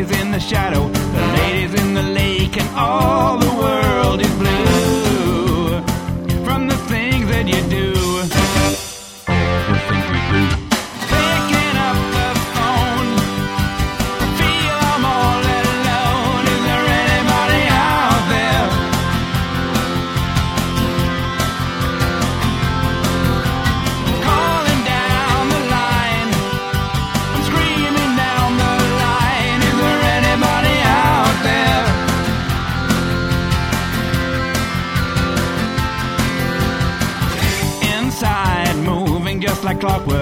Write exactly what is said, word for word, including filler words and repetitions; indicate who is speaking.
Speaker 1: ladies in the shadow, the ladies in the lake, and all the world is blue from the things that you do. The things we do. Picking up the phone, feel I'm all alone. Is there anybody out there? Calling down the line, I'm screaming down the line. Is there anybody out there? Inside, moving just like clockwork.